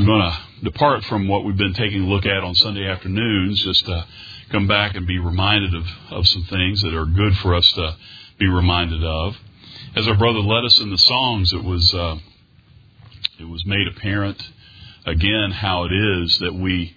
I'm going to depart from what we've been taking a look at on Sunday afternoons, just to come back and be reminded of some things that are good for us to be reminded of. As our brother led us in the songs, it was made apparent again how it is that we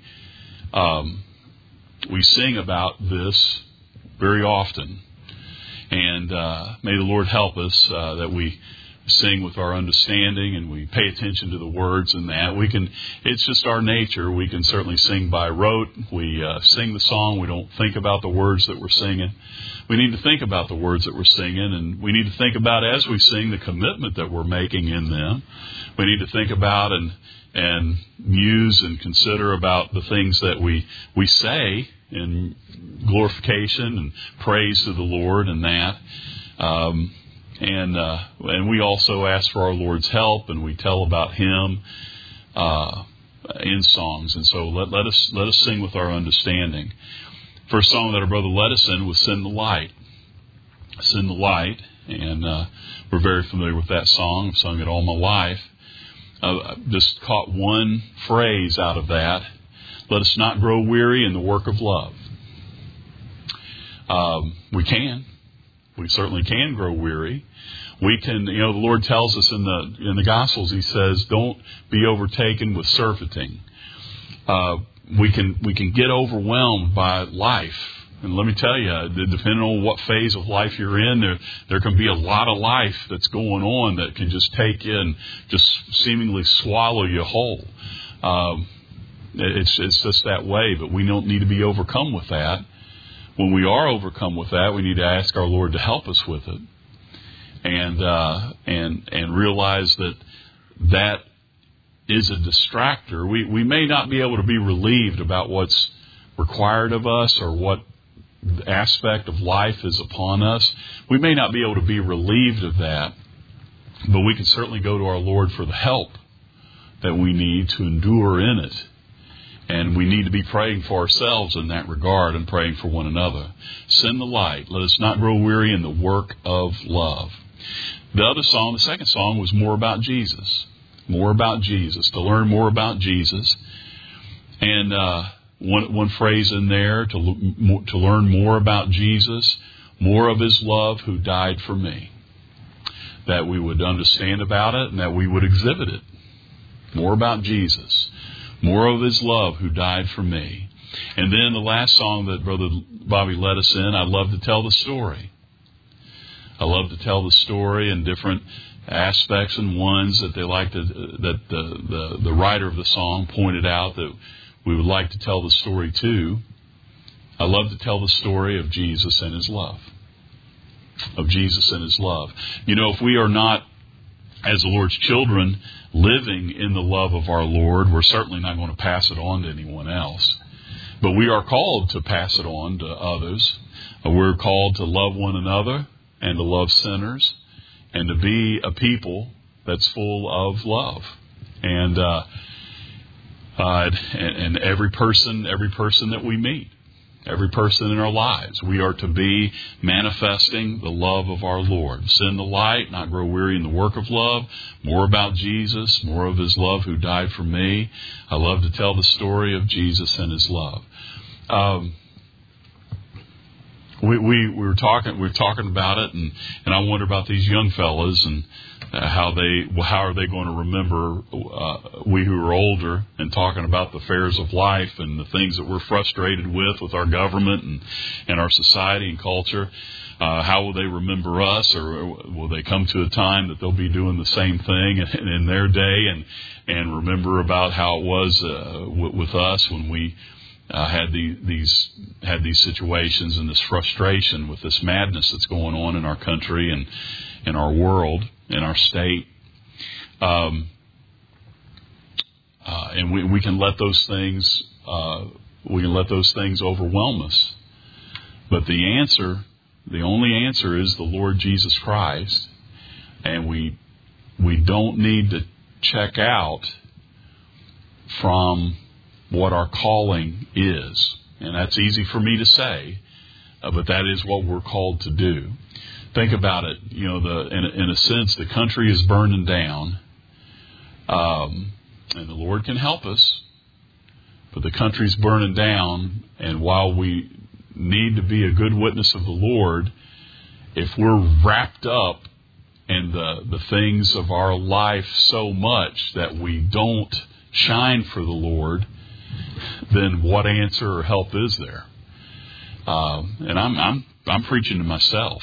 sing about this very often. And may the Lord help us that we sing with our understanding and we pay attention to the words and that. It's just our nature. We can certainly sing by rote. We sing the song. We don't think about the words that we're singing. We need to think about the words that we're singing, and we need to think about, as we sing, the commitment that we're making in them. We need to think about and muse and consider about the things that we say in glorification and praise to the Lord and that. And we also ask for our Lord's help, and we tell about Him in songs. And so let us sing with our understanding. First song that our brother led us in was "Send the Light." "Send the Light," and we're very familiar with that song. I've sung it all my life. Just caught one phrase out of that: "Let us not grow weary in the work of love." We certainly can grow weary. We can, the Lord tells us in the Gospels, He says, don't be overtaken with surfeiting. We can get overwhelmed by life. And let me tell you, depending on what phase of life you're in, there can be a lot of life that's going on that can just take you and just seemingly swallow you whole. It's just that way, but we don't need to be overcome with that. When we are overcome with that, we need to ask our Lord to help us with it, and realize that is a distractor. We may not be able to be relieved about what's required of us or what aspect of life is upon us. We may not be able to be relieved of that, but we can certainly go to our Lord for the help that we need to endure in it. And we need to be praying for ourselves in that regard and praying for one another. Send the light. Let us not grow weary in the work of love. The other song, the second song, was more about Jesus. More about Jesus. To learn more about Jesus. And one phrase in there, to learn more about Jesus, more of His love who died for me. That we would understand about it and that we would exhibit it. More about Jesus. More of His love who died for me. And then the last song that Brother Bobby led us in, I love to tell the story. I love to tell the story in different aspects and ones that they like to, that the writer of the song pointed out that we would like to tell the story too. I love to tell the story of Jesus and His love. Of Jesus and His love. If we are not, as the Lord's children, living in the love of our Lord, we're certainly not going to pass it on to anyone else. But we are called to pass it on to others. We're called to love one another and to love sinners and to be a people that's full of love. And every person that we meet, every person in our lives, we are to be manifesting the love of our Lord. Send the light, not grow weary in the work of love. More about Jesus, more of His love who died for me. I love to tell the story of Jesus and His love. We were talking about it, and I wonder about these young fellas and how are they going to remember we who are older, and talking about the affairs of life and the things that we're frustrated with our government and our society and culture. How will they remember us, or will they come to a time that they'll be doing the same thing in their day and remember about how it was with us when we had these situations and this frustration with this madness that's going on in our country and in our world, in our state, and we can let those things overwhelm us. But the only answer is the Lord Jesus Christ, and we don't need to check out from what our calling is. And that's easy for me to say, but that is what we're called to do. Think about it. In a sense, the country is burning down. And the Lord can help us. But the country's burning down, and while we need to be a good witness of the Lord, if we're wrapped up in the things of our life so much that we don't shine for the Lord, then what answer or help is there? And I'm preaching to myself.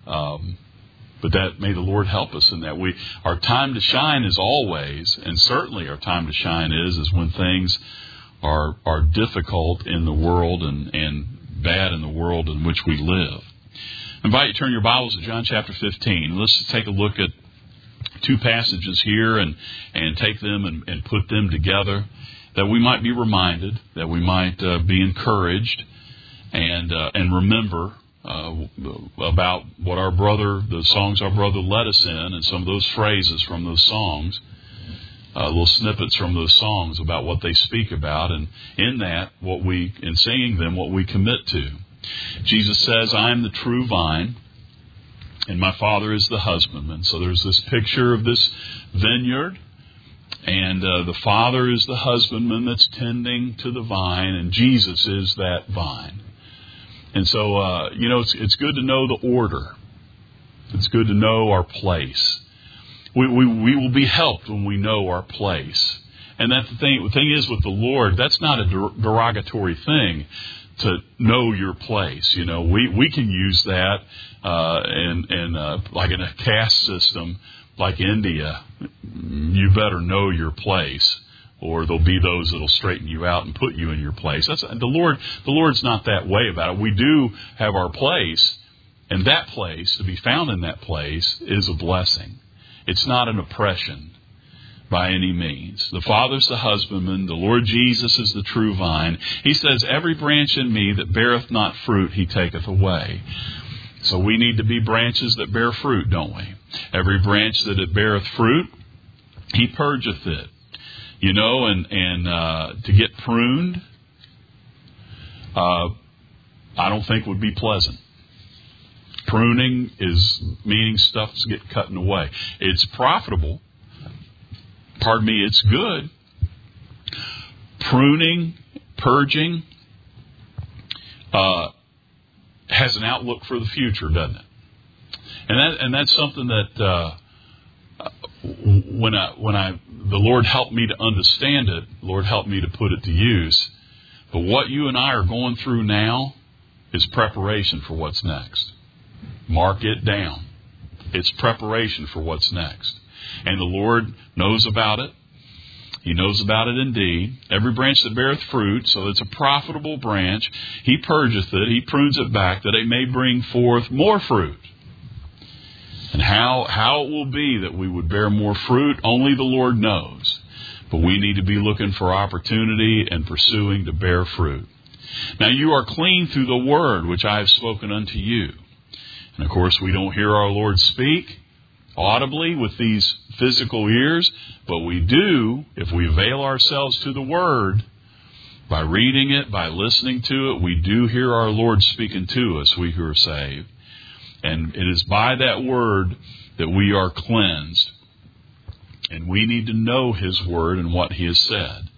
But that may the Lord help us in that. Our time to shine is always, and certainly our time to shine is when things are difficult in the world and bad in the world in which we live. I invite you to turn your Bibles to John chapter 15. Let's take a look at two passages here and take them and put them together, that we might be reminded, that we might be encouraged, and remember about what the songs our brother led us in, and some of those phrases from those songs, little snippets from those songs about what they speak about, and in that, in singing them, what we commit to. Jesus says, "I am the true vine, and my Father is the husbandman." So there's this picture of this vineyard, and the Father is the husbandman that's tending to the vine, and Jesus is that vine. And so, it's good to know the order. It's good to know our place. We will be helped when we know our place. And that's the thing is with the Lord, that's not a derogatory thing to know your place. We can use that like in a caste system like India. You better know your place, or there'll be those that'll straighten you out and put you in your place. The Lord's not that way about it. We do have our place, and that place, to be found in that place, is a blessing. It's not an oppression by any means. The Father's the husbandman. The Lord Jesus is the true vine. He says, "Every branch in me that beareth not fruit, He taketh away." So we need to be branches that bear fruit, don't we? Every branch that it beareth fruit, He purgeth it. And to get pruned, I don't think would be pleasant. Pruning is meaning stuff's get cut away. It's profitable. It's good. Pruning, purging, has an outlook for the future, doesn't it? And that's something that when the Lord helped me to understand it, the Lord helped me to put it to use. But what you and I are going through now is preparation for what's next. Mark it down. It's preparation for what's next. And the Lord knows about it. He knows about it indeed. Every branch that beareth fruit, so it's a profitable branch, He purgeth it, He prunes it back, that it may bring forth more fruit. And how it will be that we would bear more fruit, only the Lord knows. But we need to be looking for opportunity and pursuing to bear fruit. Now you are clean through the word which I have spoken unto you. And of course, we don't hear our Lord speak audibly with these physical ears, but we do, if we avail ourselves to the Word, by reading it, by listening to it, we do hear our Lord speaking to us, we who are saved. And it is by that Word that we are cleansed. And we need to know His Word and what He has said.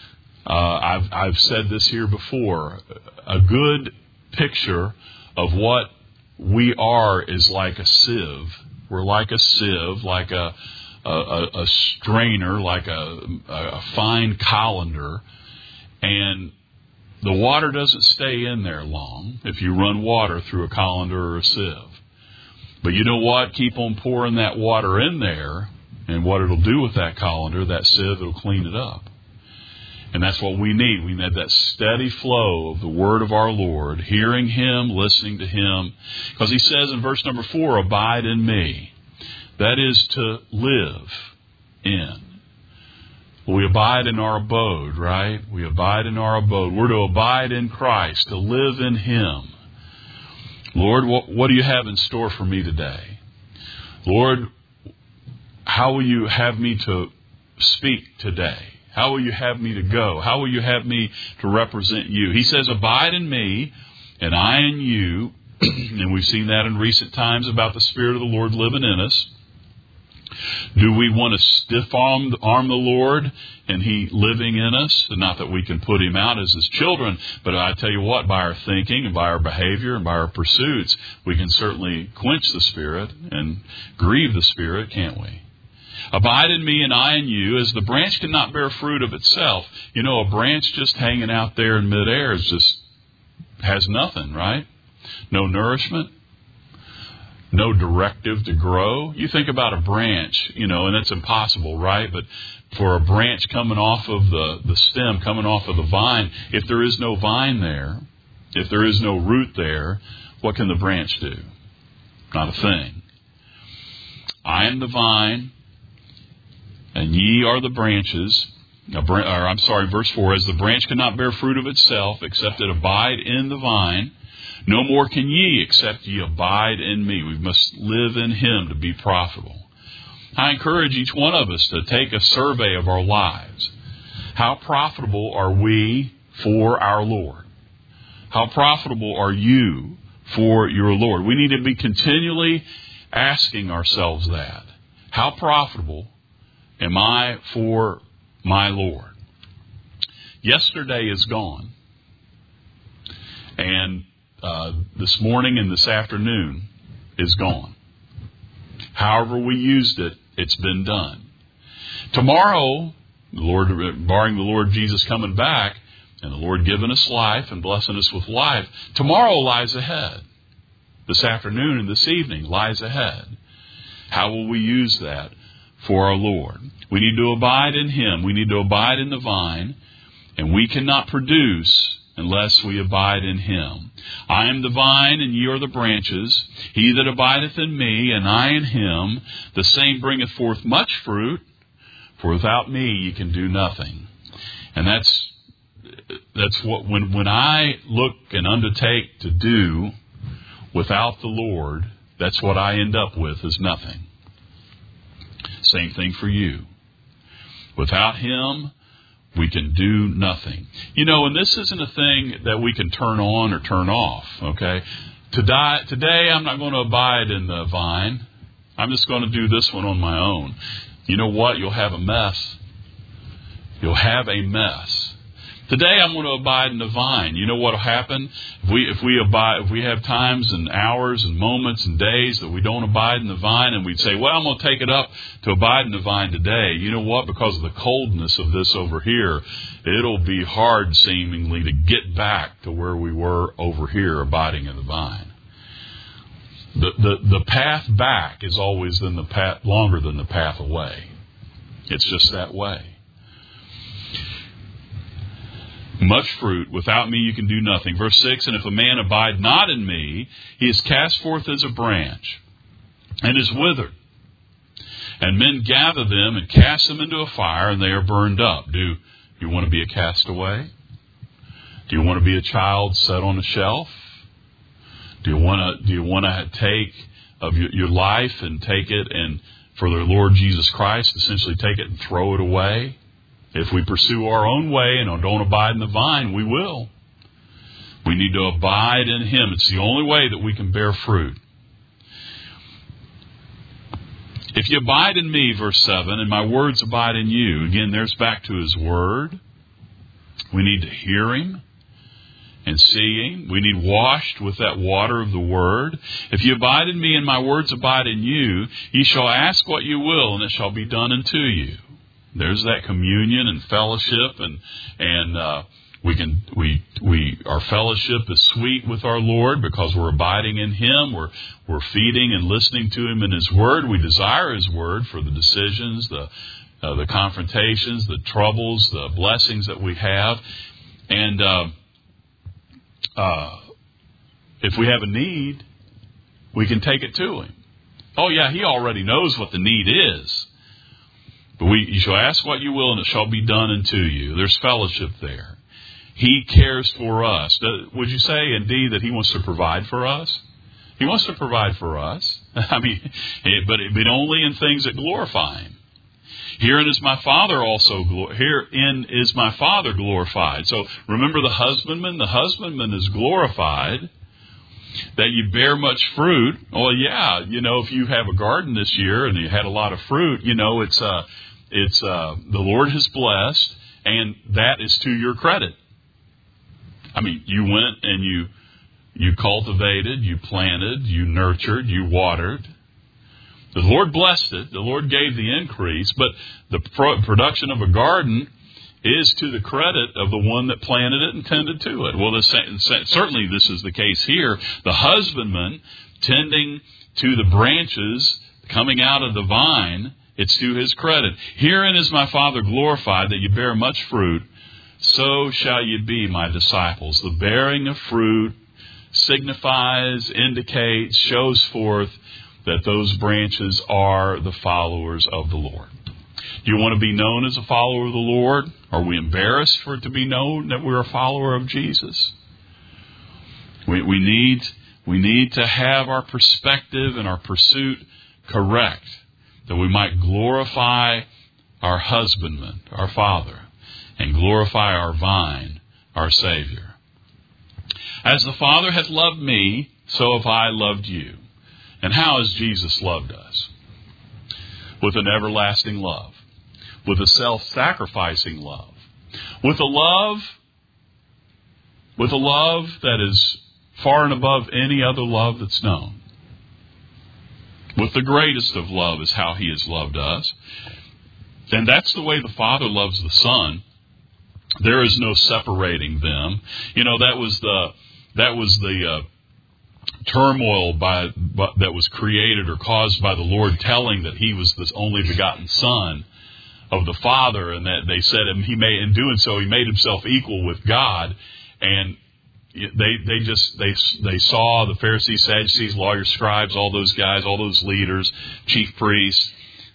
I've said this here before. A good picture of what we are is like a sieve. We're like a sieve, like a strainer, like a fine colander. And the water doesn't stay in there long if you run water through a colander or a sieve. But you know what? Keep on pouring that water in there, and what it'll do with that colander, that sieve, it'll clean it up. And that's what we need. We need that steady flow of the Word of our Lord, hearing Him, listening to Him. Because He says in verse number 4, "Abide in me." That is to live in. We abide in our abode, right? We abide in our abode. We're to abide in Christ, to live in Him. Lord, what do you have in store for me today? Lord, how will you have me to speak today? How will you have me to go? How will you have me to represent you? He says, "Abide in me, and I in you." And we've seen that in recent times about the Spirit of the Lord living in us. Do we want to stiff-arm the Lord and He living in us? Not that we can put Him out as His children, but I tell you what, by our thinking and by our behavior and by our pursuits, we can certainly quench the Spirit and grieve the Spirit, can't we? Abide in me and I in you, as the branch cannot bear fruit of itself. You know, a branch just hanging out there in midair has nothing, right? No nourishment. No directive to grow. You think about a branch, and it's impossible, right? But for a branch coming off of the stem, coming off of the vine, if there is no vine there, if there is no root there, what can the branch do? Not a thing. I am the vine, and ye are the branches. Verse 4, as the branch cannot bear fruit of itself, except it abide in the vine, no more can ye, except ye abide in me. We must live in Him to be profitable. I encourage each one of us to take a survey of our lives. How profitable are we for our Lord? How profitable are you for your Lord? We need to be continually asking ourselves that. How profitable am I for my Lord? Yesterday is gone. And this morning and this afternoon is gone. However we used it, it's been done. Tomorrow, barring the Lord Jesus coming back, and the Lord giving us life and blessing us with life, tomorrow lies ahead. This afternoon and this evening lies ahead. How will we use that for our Lord? We need to abide in Him. We need to abide in the vine, and we cannot produce unless we abide in Him. I am the vine, and ye are the branches. He that abideth in me, and I in him, the same bringeth forth much fruit, for without me ye can do nothing. And that's what, when I look and undertake to do without the Lord, that's what I end up with, is nothing. Same thing for you. Without Him, we can do nothing. And this isn't a thing that we can turn on or turn off, okay? Today, I'm not going to abide in the vine. I'm just going to do this one on my own. You know what? You'll have a mess. You'll have a mess. Today, I'm going to abide in the vine. You know what will happen? If we have times and hours and moments and days that we don't abide in the vine, and we'd say, well, I'm going to take it up to abide in the vine today. You know what? Because of the coldness of this over here, it'll be hard, seemingly, to get back to where we were over here abiding in the vine. The path back is always longer than the path away. It's just that way. Much fruit. Without me you can do nothing. Verse 6, and if a man abide not in me, he is cast forth as a branch, and is withered. And men gather them and cast them into a fire, and they are burned up. Do you want to be a castaway? Do you want to be a child set on a shelf? Do you want to take of your life and take it, and for the Lord Jesus Christ, essentially take it and throw it away? If we pursue our own way and don't abide in the vine, we will. We need to abide in Him. It's the only way that we can bear fruit. If you abide in me, verse 7, and my words abide in you, again, there's back to His Word. We need to hear Him and see Him. We need washed with that water of the Word. If you abide in me and my words abide in you, ye shall ask what you will, and it shall be done unto you. There's that communion and fellowship, and our fellowship is sweet with our Lord because we're abiding in Him. We're feeding and listening to Him in His Word. We desire His Word for the decisions, the confrontations, the troubles, the blessings that we have. And if we have a need, we can take it to Him. Oh yeah, He already knows what the need is. But you shall ask what you will, and it shall be done unto you. There's fellowship there. He cares for us. Would you say, indeed, that He wants to provide for us? He wants to provide for us. I mean, but only in things that glorify Him. Herein is my Father glorified. So remember the husbandman. The husbandman is glorified that you bear much fruit. Well, yeah, if you have a garden this year and you had a lot of fruit, it's the Lord has blessed, and that is to your credit. I mean, you went and you cultivated, you planted, you nurtured, you watered. The Lord blessed it. The Lord gave the increase, but the production of a garden is to the credit of the one that planted it and tended to it. Well, certainly this is the case here. The husbandman tending to the branches coming out of the vine, it's to his credit. Herein is my Father glorified, that you bear much fruit, so shall you be my disciples. The bearing of fruit signifies, indicates, shows forth that those branches are the followers of the Lord. Do you want to be known as a follower of the Lord? Are we embarrassed for it to be known that we're a follower of Jesus? We need to have our perspective and our pursuit correct, that we might glorify our husbandman, our Father, and glorify our vine, our Savior. As the Father hath loved me, so have I loved you. And how has Jesus loved us? With an everlasting love, with a self-sacrificing love, with a love that is far and above any other love that's known. With the greatest of love is how He has loved us. And that's the way the Father loves the Son. There is no separating them. That was the turmoil that was created or caused by the Lord telling that He was the only begotten Son of the Father, and that they said in doing so He made Himself equal with God. And they saw the Pharisees, Sadducees, lawyers, scribes, all those guys, all those leaders, chief priests.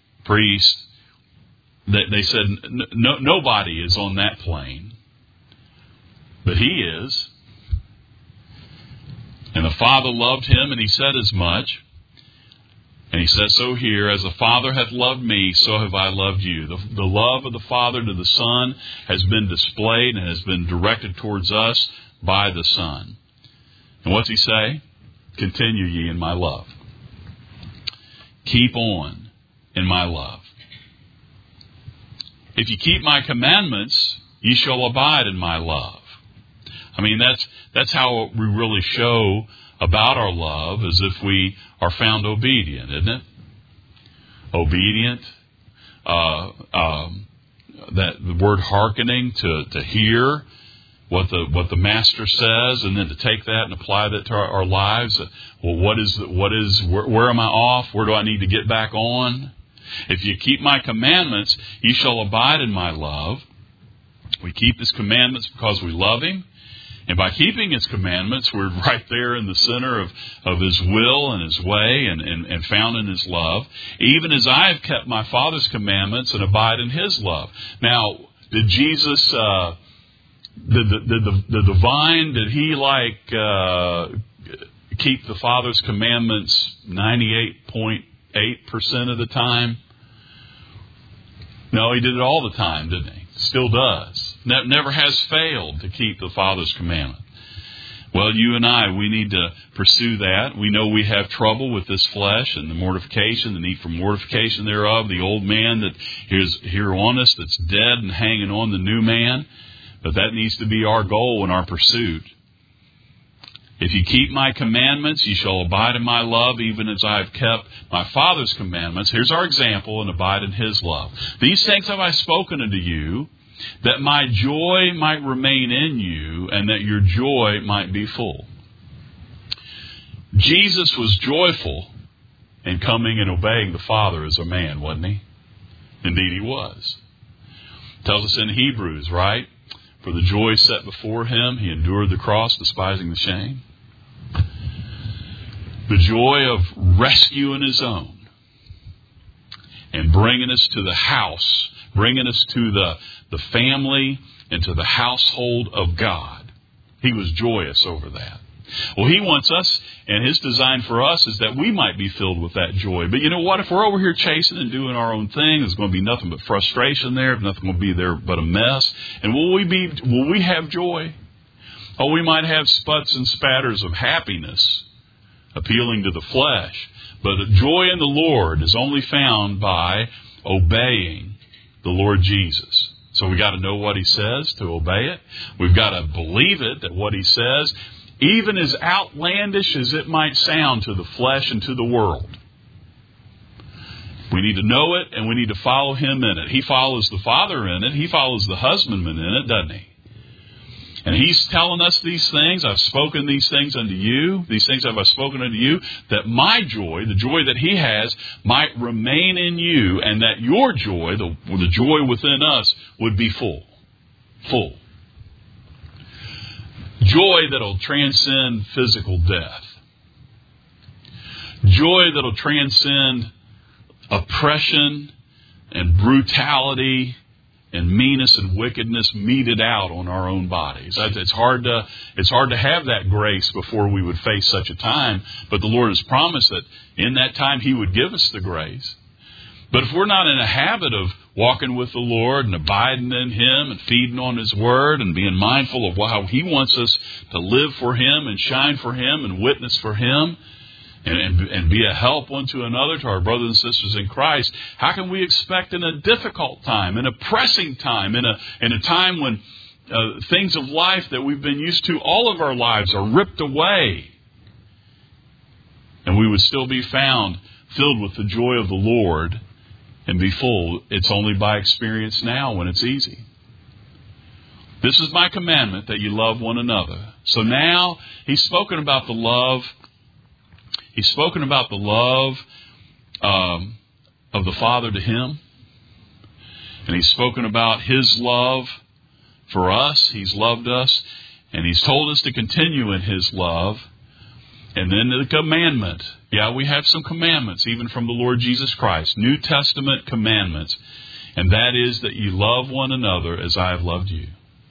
They said nobody is on that plane, but He is. And the Father loved Him, and He said as much. And He says so here, as the Father hath loved me, so have I loved you. The love of the Father to the Son has been displayed and has been directed towards us by the Son. And what's He say? Continue ye in my love. Keep on in my love. If you keep my commandments, ye shall abide in my love. I mean, that's how we really show about our love, as if we are found obedient, isn't it? Obedient. That the word hearkening, to hear what the Master says, and then to take that and apply that to our lives. Well, where am I off? Where do I need to get back on? If you keep my commandments, ye shall abide in my love. We keep His commandments because we love Him. And by keeping His commandments, we're right there in the center of His will and His way, and found in His love. Even as I have kept my Father's commandments and abide in His love. Now, did Jesus, the vine, did He keep the Father's commandments 98.8% of the time? No, He did it all the time, didn't He? Still does. Never has failed to keep the Father's commandment. Well, you and I, we need to pursue that. We know we have trouble with this flesh and the mortification, the need for mortification thereof, the old man that is here on us, that's dead and hanging on the new man. But that needs to be our goal and our pursuit. If you keep my commandments, ye shall abide in my love, even as I have kept my Father's commandments. Here's our example, and abide in His love. These things have I spoken unto you, that my joy might remain in you, and that your joy might be full. Jesus was joyful in coming and obeying the Father as a man, wasn't He? Indeed, He was. It tells us in Hebrews, right? For the joy set before Him, He endured the cross, despising the shame. The joy of rescuing His own and bringing us to the house, bringing us to the family and to the household of God. He was joyous over that. Well, He wants us, and His design for us is that we might be filled with that joy. But you know what? If we're over here chasing and doing our own thing, there's going to be nothing but frustration there. Nothing will be there but a mess. And will we have joy? Oh, we might have sputs and spatters of happiness appealing to the flesh, but joy in the Lord is only found by obeying the Lord Jesus. So we got to know what He says to obey it. We've got to believe it, that what He says, even as outlandish as it might sound to the flesh and to the world, we need to know it and we need to follow Him in it. He follows the Father in it. He follows the husbandman in it, doesn't He? And He's telling us these things. I've spoken these things unto you. These things have I spoken unto you, that my joy, the joy that He has, might remain in you, and that your joy, the joy within us, would be full. Full. Joy that'll transcend physical death. Joy that'll transcend oppression and brutality and meanness and wickedness meted out on our own bodies. It's hard to have that grace before we would face such a time, but the Lord has promised that in that time He would give us the grace. But if we're not in a habit of walking with the Lord and abiding in Him and feeding on His Word and being mindful of how He wants us to live for Him and shine for Him and witness for Him, and be a help one to another, to our brothers and sisters in Christ, how can we expect in a difficult time, in a pressing time, in a time when things of life that we've been used to all of our lives are ripped away, and we would still be found filled with the joy of the Lord and be full? It's only by experience now when it's easy. This is my commandment, that you love one another. So now He's spoken about the love. He's spoken about the love of the Father to Him. And He's spoken about His love for us. He's loved us. And He's told us to continue in His love. And then the commandment. Yeah, we have some commandments, even from the Lord Jesus Christ. New Testament commandments. And that is that you love one another as I have loved you.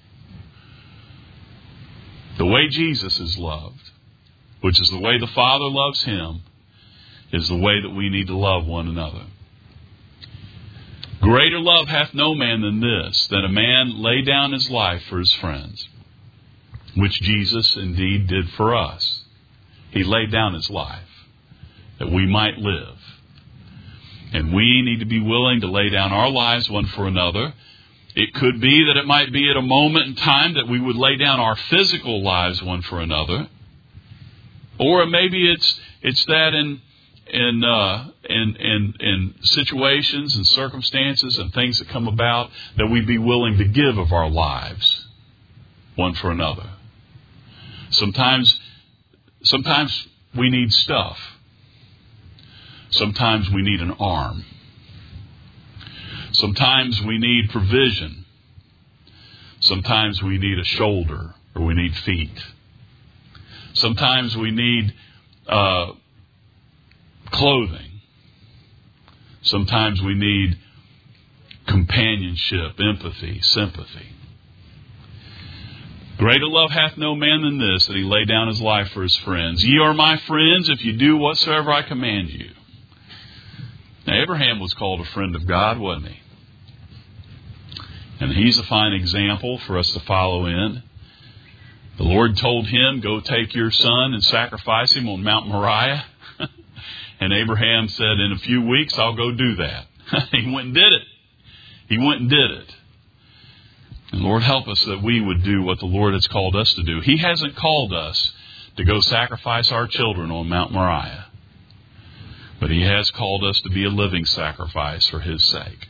The way Jesus is loved, which is the way the Father loves Him, is the way that we need to love one another. Greater love hath no man than this, that a man lay down his life for his friends, which Jesus indeed did for us. He laid down His life that we might live. And we need to be willing to lay down our lives one for another. It could be that it might be at a moment in time that we would lay down our physical lives one for another. Or maybe it's that in situations and circumstances and things that come about, that we be willing to give of our lives one for another. Sometimes we need stuff. Sometimes we need an arm. Sometimes we need provision. Sometimes we need a shoulder, or we need feet. Sometimes we need clothing. Sometimes we need companionship, empathy, sympathy. Greater love hath no man than this, that he lay down his life for his friends. Ye are my friends if you do whatsoever I command you. Now, Abraham was called a friend of God, wasn't he? And he's a fine example for us to follow in. The Lord told him, go take your son and sacrifice him on Mount Moriah. And Abraham said, in a few weeks, I'll go do that. He went and did it. He went and did it. And Lord, help us that we would do what the Lord has called us to do. He hasn't called us to go sacrifice our children on Mount Moriah. But He has called us to be a living sacrifice for His sake.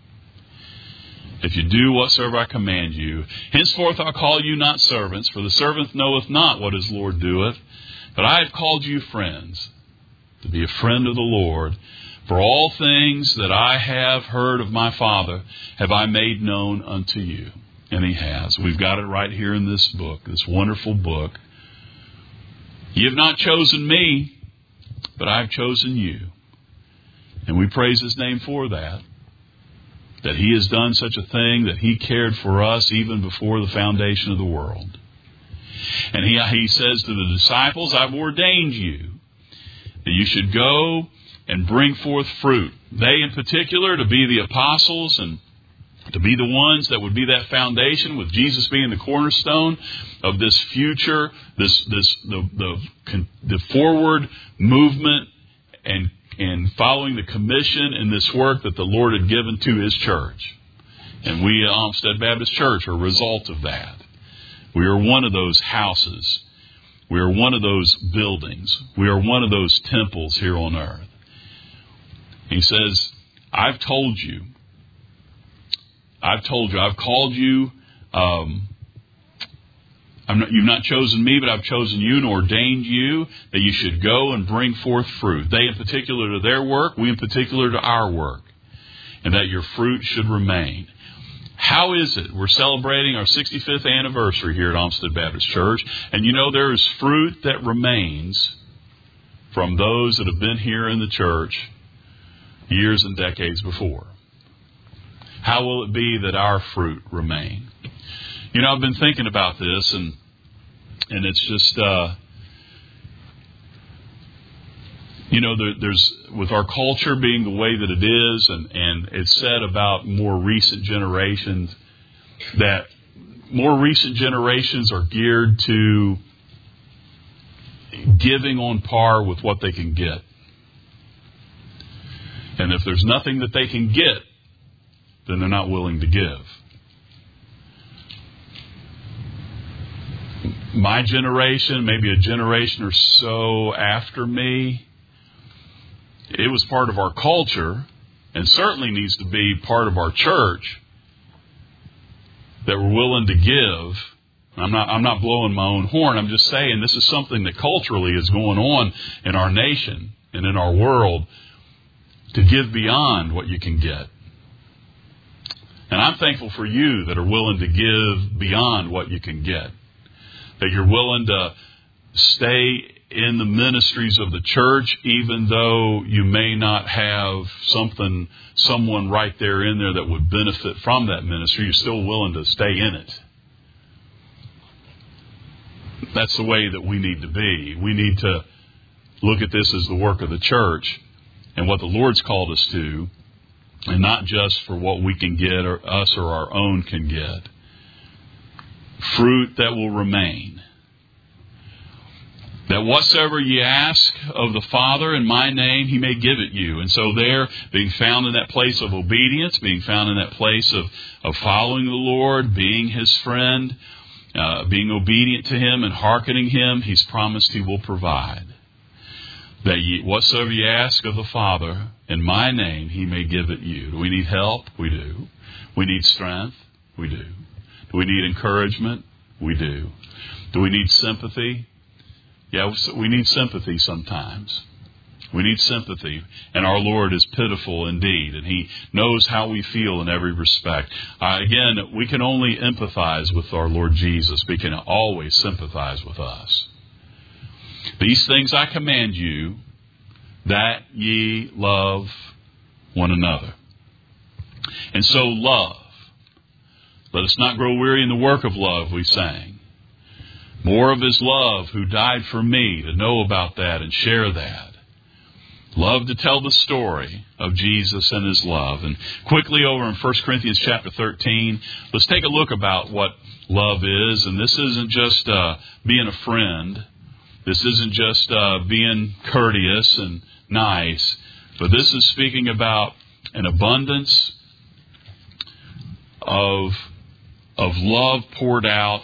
If you do whatsoever I command you, henceforth I'll call you not servants, for the servant knoweth not what his Lord doeth. But I have called you friends, to be a friend of the Lord. For all things that I have heard of my Father have I made known unto you. And He has. We've got it right here in this book, this wonderful book. You have not chosen me, but I have chosen you. And we praise His name for that. That He has done such a thing, that He cared for us even before the foundation of the world. And He says to the disciples, I've ordained you that you should go and bring forth fruit. They in particular to be the apostles and To be the ones that would be that foundation, with Jesus being the cornerstone of this future, the forward movement and following the commission in this work that the Lord had given to His church. And we at Olmsted Baptist Church are a result of that. We are one of those houses. We are one of those buildings. We are one of those temples here on earth. He says, I've told you, I've called you, you've not chosen me, but I've chosen you and ordained you that you should go and bring forth fruit. They in particular to their work, we in particular to our work, and that your fruit should remain. How is it? We're celebrating our 65th anniversary here at Olmsted Baptist Church, and you know there is fruit that remains from those that have been here in the church years and decades before. How will it be that our fruit remain? You know, I've been thinking about this, and it's just, there's, with our culture being the way that it is, and it's said about more recent generations, that more recent generations are geared to giving on par with what they can get. And if there's nothing that they can get, then they're not willing to give. My generation, maybe a generation or so after me, it was part of our culture, and certainly needs to be part of our church, that we're willing to give. I'm not blowing my own horn. I'm just saying this is something that culturally is going on in our nation and in our world, to give beyond what you can get. And I'm thankful for you that are willing to give beyond what you can get. That you're willing to stay in the ministries of the church, even though you may not have someone right there in there that would benefit from that ministry. You're still willing to stay in it. That's the way that we need to be. We need to look at this as the work of the church and what the Lord's called us to, and not just for what we can get or us or our own can get. Fruit that will remain. That whatsoever ye ask of the Father in my name, He may give it you. And so there, being found in that place of obedience, being found in that place of following the Lord, being His friend, being obedient to Him and hearkening Him, He's promised He will provide. That whatsoever ye ask of the Father in my name, He may give it you. Do we need help? We do. We need strength? We do. Do we need encouragement? We do. Do we need sympathy? Yeah, we need sympathy sometimes. We need sympathy. And our Lord is pitiful indeed, and He knows how we feel in every respect. Again, we can only empathize with our Lord Jesus, but He can always sympathize with us. These things I command you, that ye love one another. And so love. Let us not grow weary in the work of love, we sang. More of His love, who died for me, to know about that and share that. Love to tell the story of Jesus and His love. And quickly over in 1 Corinthians chapter 13, let's take a look about what love is. And this isn't just being a friend. This isn't just being courteous and nice, but this is speaking about an abundance of love poured out.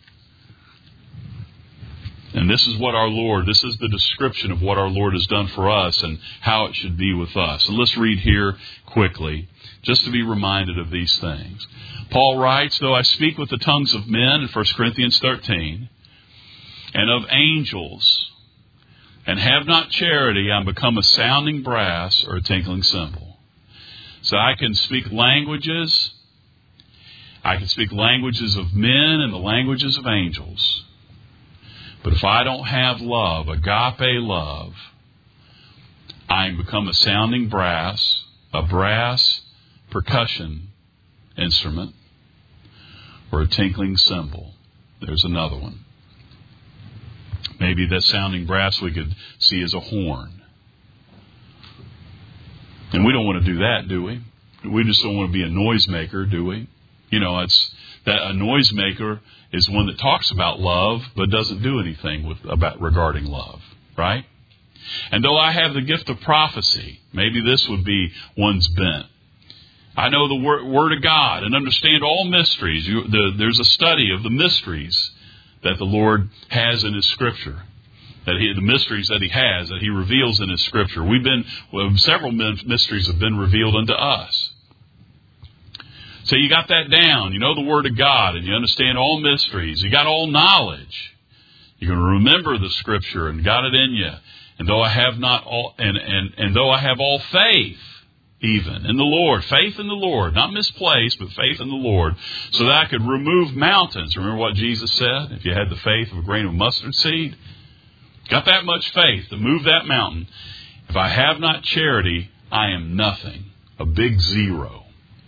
And this is the description of what our Lord has done for us and how it should be with us. And let's read here quickly, just to be reminded of these things. Paul writes, though I speak with the tongues of men, in 1 Corinthians 13, and of angels, and have not charity, I'm become a sounding brass or a tinkling cymbal. So I can speak languages. I can speak languages of men and the languages of angels. But if I don't have love, agape love, I become a sounding brass, a brass percussion instrument, or a tinkling cymbal. There's another one. Maybe that sounding brass we could see as a horn. And we don't want to do that, do we? We just don't want to be a noisemaker, do we? You know, it's that a noisemaker is one that talks about love but doesn't do anything regarding love, right? And though I have the gift of prophecy, maybe this would be one's bent. I know the Word of God and understand all mysteries. There's a study of the mysteries that the Lord has in His Scripture, the mysteries that He reveals in His Scripture. Several mysteries have been revealed unto us. So you got that down. You know the Word of God, and you understand all mysteries. You got all knowledge. You're going to remember the Scripture and got it in you. And though I have not all, and though I have all faith, even in the Lord, faith in the Lord, not misplaced, but faith in the Lord, so that I could remove mountains. Remember what Jesus said? If you had the faith of a grain of mustard seed, got that much faith to move that mountain. If I have not charity, I am nothing. A big zero.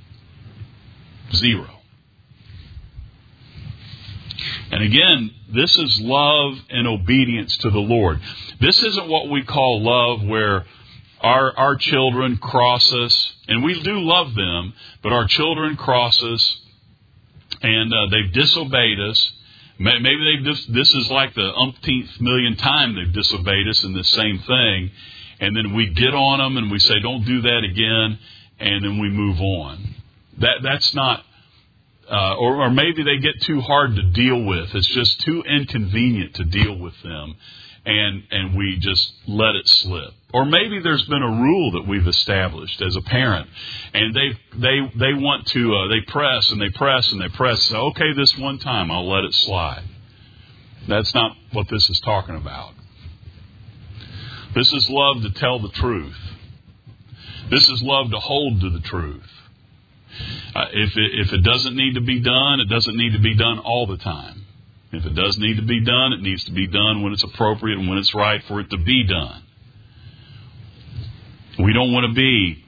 Zero. And again, this is love and obedience to the Lord. This isn't what we call love where our children cross us, and we do love them, but our children cross us, and they've disobeyed us. Maybe this is like the umpteenth million time they've disobeyed us in this same thing, and then we get on them and we say, don't do that again, and then we move on. That's not, or maybe they get too hard to deal with. It's just too inconvenient to deal with them. And we just let it slip. Or maybe there's been a rule that we've established as a parent, and they want to they press and they press and they press. So, okay, this one time I'll let it slide. That's not what this is talking about. This is love to tell the truth. This is love to hold to the truth. If it doesn't need to be done, it doesn't need to be done all the time. If it does need to be done, it needs to be done when it's appropriate and when it's right for it to be done. We don't want to be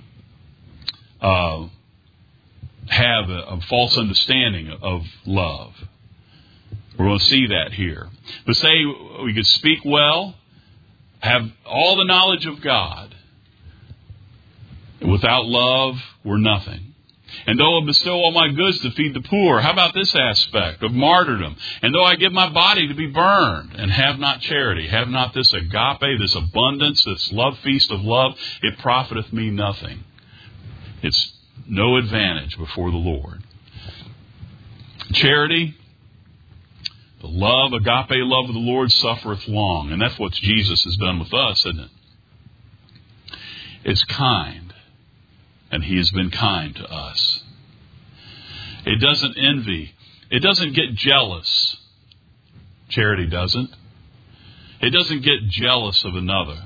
have a false understanding of love. We're going to see that here. But say we could speak well, have all the knowledge of God. Without love, we're nothing. And though I bestow all my goods to feed the poor, how about this aspect of martyrdom? And though I give my body to be burned and have not charity, have not this agape, this abundance, this love feast of love, it profiteth me nothing. It's no advantage before the Lord. Charity, the love, agape love of the Lord suffereth long. And that's what Jesus has done with us, isn't it? It's kind. And He has been kind to us. It doesn't envy. It doesn't get jealous. Charity doesn't. It doesn't get jealous of another.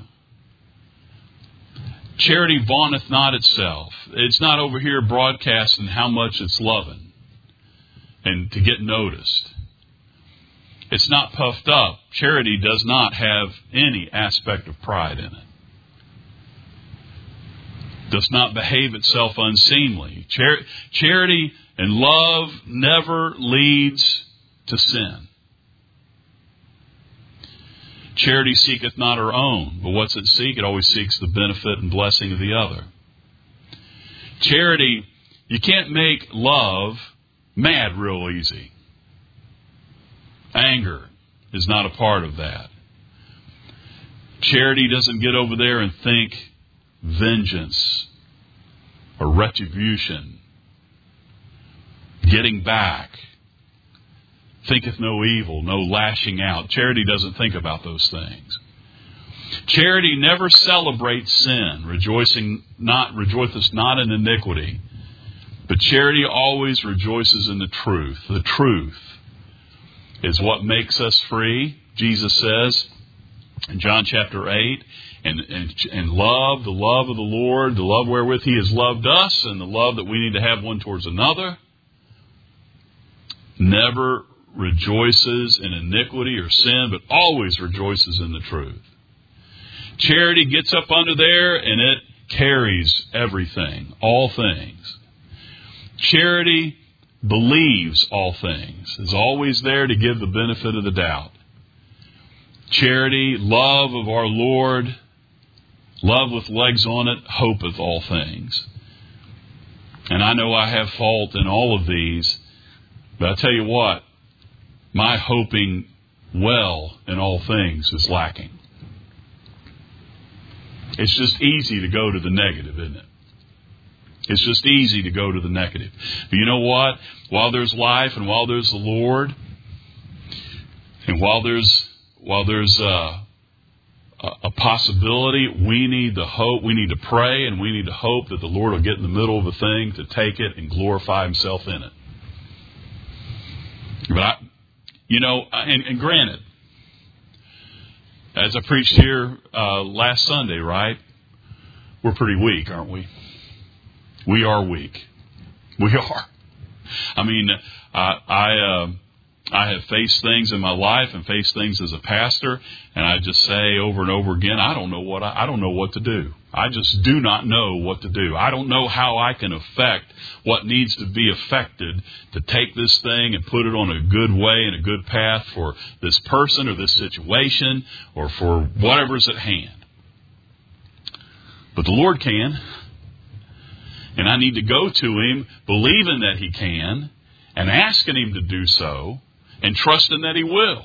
Charity vaunteth not itself. It's not over here broadcasting how much it's loving and to get noticed. It's not puffed up. Charity does not have any aspect of pride in it. Does not behave itself unseemly. Charity and love never leads to sin. Charity seeketh not her own, but what's it seek? It always seeks the benefit and blessing of the other. Charity, you can't make love mad real easy. Anger is not a part of that. Charity doesn't get over there and think vengeance or retribution, getting back, thinketh no evil, no lashing out. Charity doesn't think about those things. Charity never celebrates sin, rejoiceth not in iniquity, but charity always rejoices in the truth. The truth is what makes us free, Jesus says in John chapter 8. And love, the love of the Lord, the love wherewith He has loved us, and the love that we need to have one towards another, never rejoices in iniquity or sin, but always rejoices in the truth. Charity gets up under there and it carries everything, all things. Charity believes all things, is always there to give the benefit of the doubt. Charity, love of our Lord, love with legs on it, hopeth all things. And I know I have fault in all of these, but I tell you what, my hoping well in all things is lacking. It's just easy to go to the negative, isn't it? It's just easy to go to the negative. But you know what? While there's life and while there's the Lord, and while there's a possibility, we need the hope. We need to pray, and we need to hope that the Lord will get in the middle of a thing to take it and glorify Himself in it. But and granted, as I preached here last Sunday, right? We're pretty weak, aren't we? We are weak. We are. I mean, I have faced things in my life and faced things as a pastor, and I just say over and over again, I don't know what to do. I just do not know what to do. I don't know how I can affect what needs to be affected to take this thing and put it on a good way and a good path for this person or this situation or for whatever's at hand. But the Lord can, and I need to go to Him believing that He can and asking Him to do so and trusting that He will.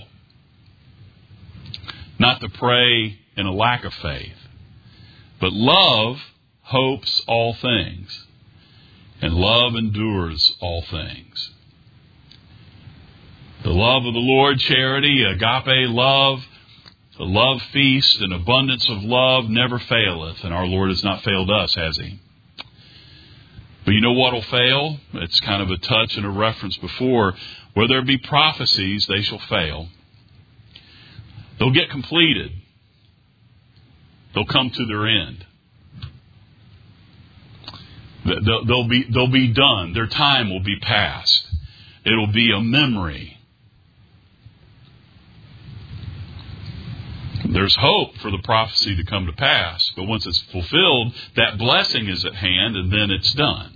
Not to pray in a lack of faith. But love hopes all things, and love endures all things. The love of the Lord, charity, agape love, the love feast, and abundance of love never faileth. And our Lord has not failed us, has He? But you know what will fail? It's kind of a touch and a reference before. Where there be prophecies, they shall fail. They'll get completed. They'll come to their end. They'll be done. Their time will be past. It'll be a memory. There's hope for the prophecy to come to pass, but once it's fulfilled, that blessing is at hand, and then it's done.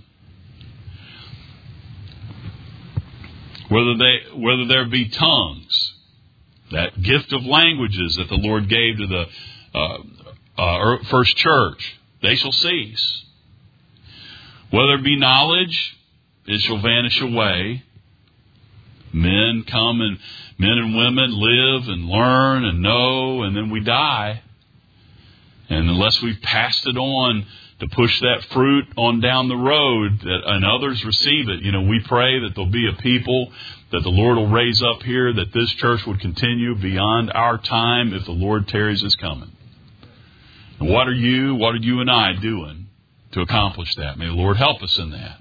Whether there be tongues, that gift of languages that the Lord gave to the first church, they shall cease. Whether it be knowledge, it shall vanish away. Men and women live and learn and know, and then we die. And unless we've passed it on to push that fruit on down the road and others receive it, we pray that there'll be a people that the Lord will raise up here, that this church would continue beyond our time if the Lord tarries His coming. And what are you and I doing to accomplish that? May the Lord help us in that.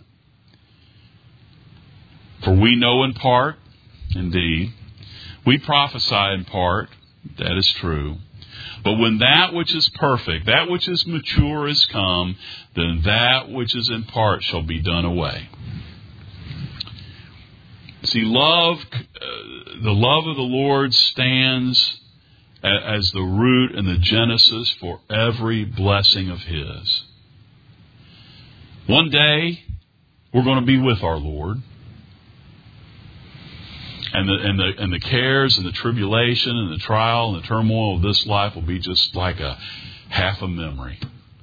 For we know in part, indeed. We prophesy in part, that is true. But when that which is perfect, that which is mature is come, then that which is in part shall be done away. See, the love of the Lord stands as the root and the genesis for every blessing of His. One day, we're going to be with our Lord. And the cares and the tribulation and the trial and the turmoil of this life will be just like a half a memory.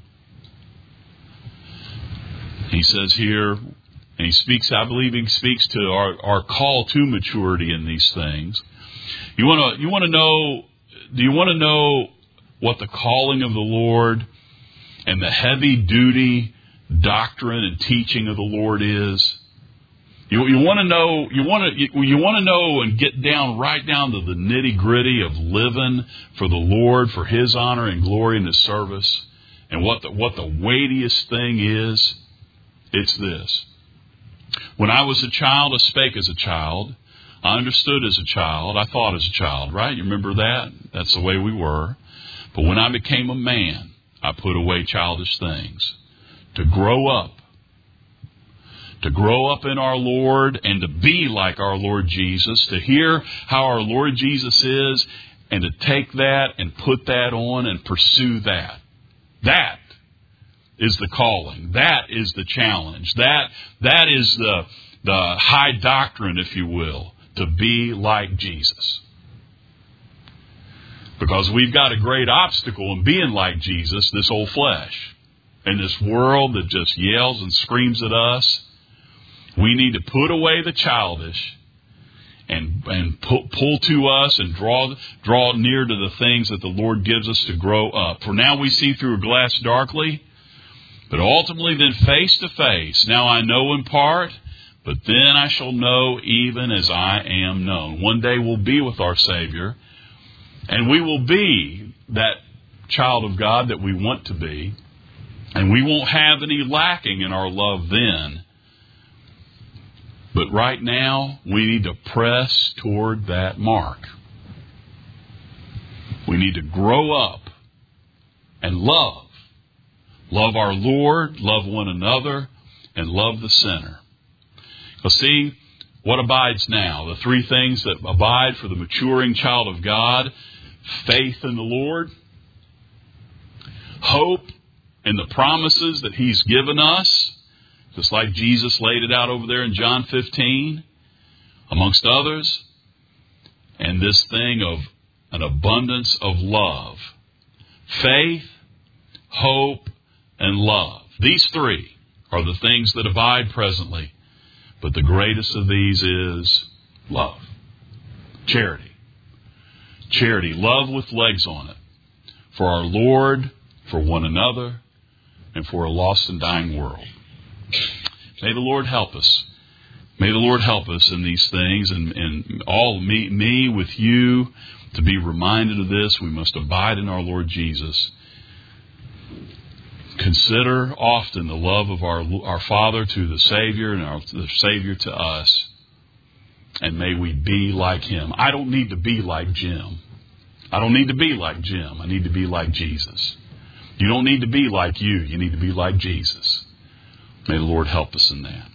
He says here, and he speaks, I believe he speaks to our call to maturity in these things. Do you want to know what the calling of the Lord and the heavy duty doctrine and teaching of the Lord is? You want to know and get right down to the nitty-gritty of living for the Lord, for His honor and glory in His service. And what the weightiest thing is, it's this. When I was a child, I spake as a child. I understood as a child. I thought as a child, right? You remember that? That's the way we were. But when I became a man, I put away childish things. To grow up in our Lord and to be like our Lord Jesus, to hear how our Lord Jesus is and to take that and put that on and pursue that. That is the calling. That is the challenge. That is the high doctrine, if you will, to be like Jesus. Because we've got a great obstacle in being like Jesus, this old flesh. in this world that just yells and screams at us. We need to put away the childish and pull to us and draw near to the things that the Lord gives us to grow up. For now we see through a glass darkly, but ultimately then face to face. Now I know in part, but then I shall know even as I am known. One day we'll be with our Savior, and we will be that child of God that we want to be, and we won't have any lacking in our love then. But right now, we need to press toward that mark. We need to grow up and love. Love our Lord, love one another, and love the sinner. Well, see, what abides now? The three things that abide for the maturing child of God: faith in the Lord, hope in the promises that He's given us, just like Jesus laid it out over there in John 15, amongst others, and this thing of an abundance of love. Faith, hope, and love. These three are the things that abide presently, but the greatest of these is love. Charity. Charity, love with legs on it, for our Lord, for one another, and for a lost and dying world. May the Lord help us. May the Lord help us in these things, and all me with you to be reminded of this. We must abide in our Lord Jesus. Consider often the love of our Father to the Savior and the Savior to us, and may we be like Him. I don't need to be like Jim. I don't need to be like Jim. I need to be like Jesus. You don't need to be like you. You need to be like Jesus. May the Lord help us in that.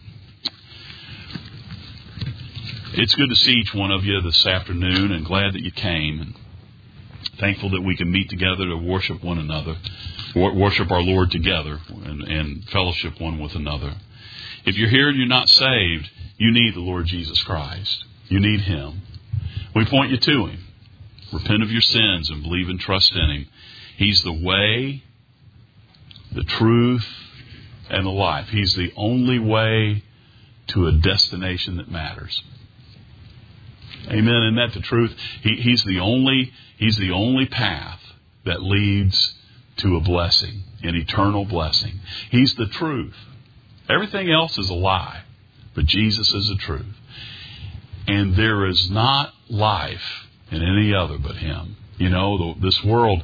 It's good to see each one of you this afternoon, and glad that you came, and thankful that we can meet together to worship one another, worship our Lord together, and fellowship one with another. If you're here and you're not saved, you need the Lord Jesus Christ. You need Him. We point you to Him. Repent of your sins and believe and trust in Him. He's the way, the truth, and the life. He's the only way to a destination that matters. Amen. Isn't that the truth? He's the only path that leads to a blessing, an eternal blessing. He's the truth. Everything else is a lie, but Jesus is the truth. And there is not life in any other but Him. You know, this world,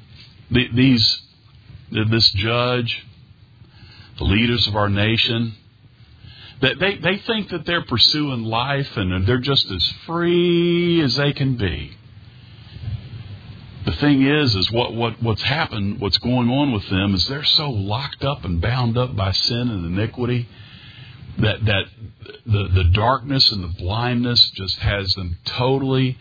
this judge, the leaders of our nation, that they think that they're pursuing life and they're just as free as they can be. The thing is what's happened, what's going on with them is they're so locked up and bound up by sin and iniquity that the darkness and the blindness just has them totally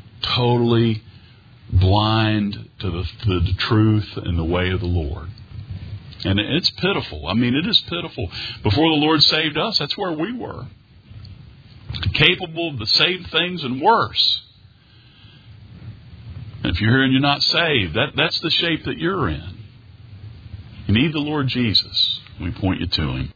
blind to the truth and the way of the Lord. And it's pitiful. I mean, it is pitiful. Before the Lord saved us, that's where we were. Capable of the same things and worse. And if you're here and you're not saved, that's the shape that you're in. You need the Lord Jesus. We point you to Him.